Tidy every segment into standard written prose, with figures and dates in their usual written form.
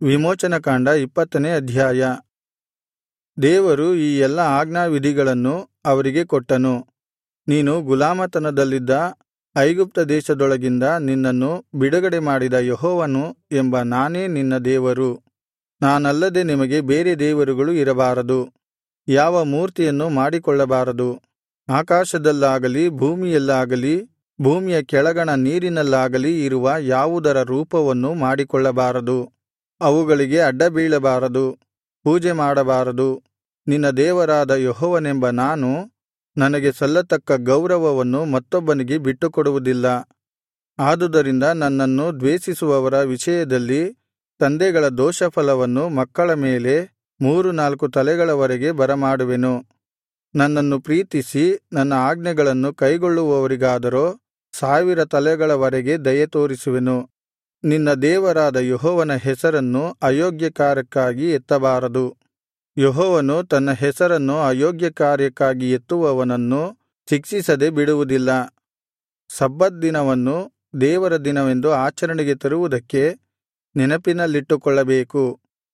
ವಿಮೋಚನಕಾಂಡ 20ನೇ ಅಧ್ಯಾಯ. ದೇವರು ಈ ಎಲ್ಲಾ ಆಜ್ಞಾವಿಧಿಗಳನ್ನು ಅವರಿಗೆ ಕೊಟ್ಟನು. ನೀನು ಗುಲಾಮತನದಲ್ಲಿದ್ದ ಐಗುಪ್ತ ದೇಶದೊಳಗಿಂದ ನಿನ್ನನ್ನು ಬಿಡುಗಡೆ ಮಾಡಿದ ಯೆಹೋವನು ಎಂಬ ನಾನೇ ನಿನ್ನ ದೇವರು. ನಾನಲ್ಲದೆ ನಿಮಗೆ ಬೇರೆ ದೇವರುಗಳು ಇರಬಾರದು. ಯಾವ ಮೂರ್ತಿಯನ್ನು ಮಾಡಿಕೊಳ್ಳಬಾರದು. ಆಕಾಶದಲ್ಲಾಗಲಿ ಭೂಮಿಯಲ್ಲಾಗಲಿ ಭೂಮಿಯ ಕೆಳಗಣ ನೀರಿನಲ್ಲಾಗಲಿ ಇರುವ ಯಾವುದರ ರೂಪವನ್ನು ಮಾಡಿಕೊಳ್ಳಬಾರದು. ಅವುಗಳಿಗೆ ಅಡ್ಡಬೀಳಬಾರದು, ಪೂಜೆ ಮಾಡಬಾರದು. ನಿನ್ನ ದೇವರಾದ ಯೆಹೋವನೆಂಬ ನಾನು ನನಗೆ ಸಲ್ಲತಕ್ಕ ಗೌರವವನ್ನು ಮತ್ತೊಬ್ಬನಿಗೆ ಬಿಟ್ಟುಕೊಡುವುದಿಲ್ಲ. ಆದುದರಿಂದ ನನ್ನನ್ನು ದ್ವೇಷಿಸುವವರ ವಿಷಯದಲ್ಲಿ ತಂದೆಗಳ ದೋಷಫಲವನ್ನು ಮಕ್ಕಳ ಮೇಲೆ 3-4 ತಲೆಗಳವರೆಗೆ ಬರಮಾಡುವೆನು. ನನ್ನನ್ನು ಪ್ರೀತಿಸಿ ನನ್ನ ಆಜ್ಞೆಗಳನ್ನು ಕೈಗೊಳ್ಳುವವರಿಗಾದರೋ 1000 ತಲೆಗಳವರೆಗೆ ದಯೆ ತೋರಿಸುವೆನು. ನಿನ್ನ ದೇವರಾದ ಯೆಹೋವನ ಹೆಸರನ್ನು ಅಯೋಗ್ಯ ಕಾರ್ಯಕ್ಕಾಗಿ ಎತ್ತಬಾರದು. ಯೆಹೋವನು ತನ್ನ ಹೆಸರನ್ನು ಅಯೋಗ್ಯ ಕಾರ್ಯಕ್ಕಾಗಿ ಎತ್ತುವವನನ್ನು ಶಿಕ್ಷಿಸದೆ ಬಿಡುವುದಿಲ್ಲ. ಸಬ್ಬತ್ ದಿನವನ್ನು ದೇವರ ದಿನವೆಂದು ಆಚರಣೆಗೆ ತರುವುದಕ್ಕೆ ನೆನಪಿನಲ್ಲಿಟ್ಟುಕೊಳ್ಳಬೇಕು.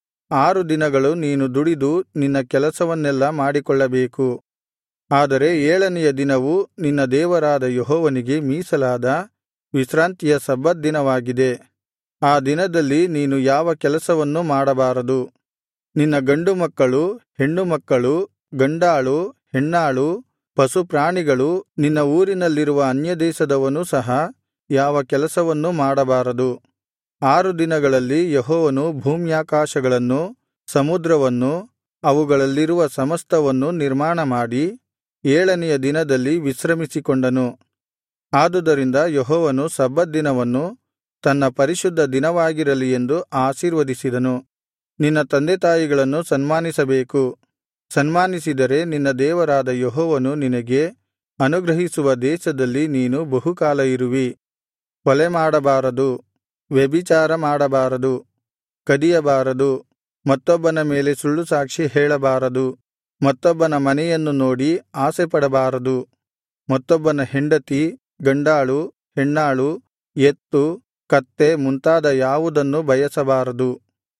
6 ದಿನಗಳು ನೀನು ದುಡಿದು ನಿನ್ನ ಕೆಲಸವನ್ನೆಲ್ಲಾ ಮಾಡಿಕೊಳ್ಳಬೇಕು. ಆದರೆ 7ನೆಯ ದಿನವು ನಿನ್ನ ದೇವರಾದ ಯೆಹೋವನಿಗೆ ಮೀಸಲಾದ ವಿಶ್ರಾಂತಿಯ ಸಬ್ಬತ್ ದಿನವಾಗಿದೆ. ಆ ದಿನದಲ್ಲಿ ನೀನು ಯಾವ ಕೆಲಸವನ್ನೂ ಮಾಡಬಾರದು. ನಿನ್ನ ಗಂಡು ಮಕ್ಕಳು, ಹೆಣ್ಣು ಮಕ್ಕಳು, ಗಂಡಾಳು, ಹೆಣ್ಣಾಳು, ಪಶುಪ್ರಾಣಿಗಳು, ನಿನ್ನ ಊರಿನಲ್ಲಿರುವ ಅನ್ಯದೇಶದವನೂ ಸಹ ಯಾವ ಕೆಲಸವನ್ನೂ ಮಾಡಬಾರದು. 6 ದಿನಗಳಲ್ಲಿ ಯೆಹೋವನು ಭೂಮ್ಯಾಕಾಶಗಳನ್ನು, ಸಮುದ್ರವನ್ನು, ಅವುಗಳಲ್ಲಿರುವ ಸಮಸ್ತವನ್ನು ನಿರ್ಮಾಣಮಾಡಿ 7ನೆಯ ದಿನದಲ್ಲಿ ವಿಶ್ರಮಿಸಿಕೊಂಡನು. ಆದುದರಿಂದ ಯೆಹೋವನು ಸಬ್ಬತ್ ದಿನವನ್ನು ತನ್ನ ಪರಿಶುದ್ಧ ದಿನವಾಗಿರಲಿ ಎಂದು ಆಶೀರ್ವದಿಸಿದನು. ನಿನ್ನ ತಂದೆತಾಯಿಗಳನ್ನು ಸನ್ಮಾನಿಸಬೇಕು. ಸನ್ಮಾನಿಸಿದರೆ ನಿನ್ನ ದೇವರಾದ ಯೆಹೋವನು ನಿನಗೆ ಅನುಗ್ರಹಿಸುವ ದೇಶದಲ್ಲಿ ನೀನು ಬಹುಕಾಲ ಇರುವಿ. ಕೊಲೆ ಮಾಡಬಾರದು, ವ್ಯಭಿಚಾರ ಮಾಡಬಾರದು, ಕದಿಯಬಾರದು, ಮತ್ತೊಬ್ಬನ ಮೇಲೆ ಸುಳ್ಳು ಸಾಕ್ಷಿ ಹೇಳಬಾರದು, ಮತ್ತೊಬ್ಬನ ಮನೆಯನ್ನು ನೋಡಿ ಆಸೆಪಡಬಾರದು, ಮತ್ತೊಬ್ಬನ ಹೆಂಡತಿ, ಗಂಡಾಳು, ಹೆಣ್ಣಾಳು, ಎತ್ತು, ಕತ್ತೆ ಮುಂತಾದ ಯಾವುದನ್ನೂ ಬಯಸಬಾರದು.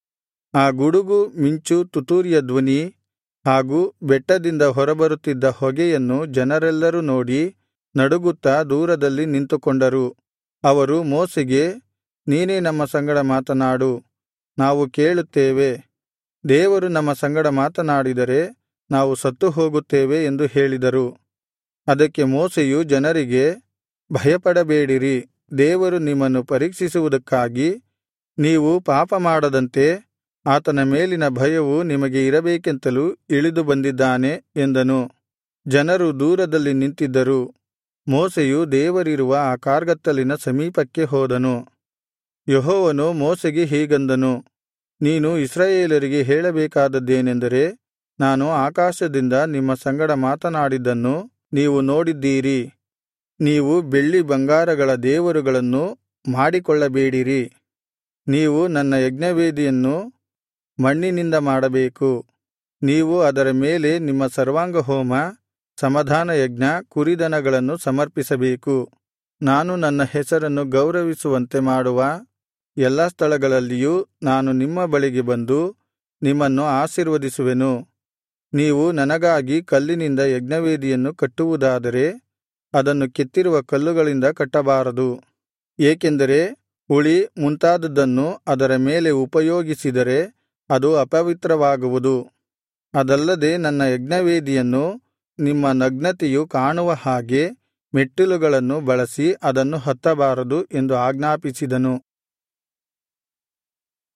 ಆ ಗುಡುಗು, ಮಿಂಚು, ತುತ್ತೂರಿಯ ಧ್ವನಿ ಹಾಗೂ ಬೆಟ್ಟದಿಂದ ಹೊರಬರುತ್ತಿದ್ದ ಹೊಗೆಯನ್ನು ಜನರೆಲ್ಲರೂ ನೋಡಿ ನಡುಗುತ್ತಾ ದೂರದಲ್ಲಿ ನಿಂತುಕೊಂಡರು. ಅವರು ಮೋಶೆಗೆ, ನೀನೇ ನಮ್ಮ ಸಂಗಡ ಮಾತನಾಡು, ನಾವು ಕೇಳುತ್ತೇವೆ. ದೇವರು ನಮ್ಮ ಸಂಗಡ ಮಾತನಾಡಿದರೆ ನಾವು ಸತ್ತು ಹೋಗುತ್ತೇವೆ ಎಂದು ಹೇಳಿದರು. ಅದಕ್ಕೆ ಮೋಶೆಯು ಜನರಿಗೆ, ಭಯಪಡಬೇಡಿರಿ. ದೇವರು ನಿಮ್ಮನ್ನು ಪರೀಕ್ಷಿಸುವುದಕ್ಕಾಗಿ ನೀವು ಪಾಪ ಮಾಡದಂತೆ ಆತನ ಮೇಲಿನ ಭಯವು ನಿಮಗೆ ಇರಬೇಕೆಂತಲೂ ಇಳಿದು ಬಂದಿದ್ದಾನೆ ಎಂದನು. ಜನರು ದೂರದಲ್ಲಿ ನಿಂತಿದ್ದರು. ಮೋಶೆಯು ದೇವರಿರುವ ಆ ಕಾರ್ಗತ್ತಲಿನ ಸಮೀಪಕ್ಕೆ ಹೋದನು. ಯೆಹೋವನು ಮೋಶೆಗೆ ಹೀಗಂದನು, ನೀನು ಇಸ್ರಾಯೇಲರಿಗೆ ಹೇಳಬೇಕಾದದ್ದೇನೆಂದರೆ, ನಾನು ಆಕಾಶದಿಂದ ನಿಮ್ಮ ಸಂಗಡ ಮಾತನಾಡಿದ್ದನ್ನು ನೀವು ನೋಡಿದ್ದೀರಿ. ನೀವು ಬೆಳ್ಳಿ ಬಂಗಾರಗಳ ದೇವರುಗಳನ್ನು ಮಾಡಿಕೊಳ್ಳಬೇಡಿರಿ. ನೀವು ನನ್ನ ಯಜ್ಞವೇದಿಯನ್ನು ಮಣ್ಣಿನಿಂದ ಮಾಡಬೇಕು. ನೀವು ಅದರ ಮೇಲೆ ನಿಮ್ಮ ಸರ್ವಾಂಗಹೋಮ, ಸಮಾಧಾನಯಜ್ಞ, ಕುರಿದನಗಳನ್ನು ಸಮರ್ಪಿಸಬೇಕು. ನಾನು ನನ್ನ ಹೆಸರನ್ನು ಗೌರವಿಸುವಂತೆ ಮಾಡುವ ಎಲ್ಲಾ ಸ್ಥಳಗಳಲ್ಲಿಯೂ ನಾನು ನಿಮ್ಮ ಬಳಿಗೆ ಬಂದು ನಿಮ್ಮನ್ನು ಆಶೀರ್ವದಿಸುವೆನು. ನೀವು ನನಗಾಗಿ ಕಲ್ಲಿನಿಂದ ಯಜ್ಞವೇದಿಯನ್ನು ಕಟ್ಟುವುದಾದರೆ ಅದನ್ನು ಕೆತ್ತಿರುವ ಕಲ್ಲುಗಳಿಂದ ಕಟ್ಟಬಾರದು. ಏಕೆಂದರೆ ಉಳಿ ಮುಂತಾದುದನ್ನು ಅದರ ಮೇಲೆ ಉಪಯೋಗಿಸಿದರೆ ಅದು ಅಪವಿತ್ರವಾಗುವುದು. ಅದಲ್ಲದೆ ನನ್ನ ಯಜ್ಞವೇದಿಯನ್ನು ನಿಮ್ಮ ನಗ್ನತೆಯು ಕಾಣುವ ಹಾಗೆ ಮೆಟ್ಟಿಲುಗಳನ್ನು ಬಳಸಿ ಅದನ್ನು ಹತ್ತಬಾರದು ಎಂದು ಆಜ್ಞಾಪಿಸಿದನು.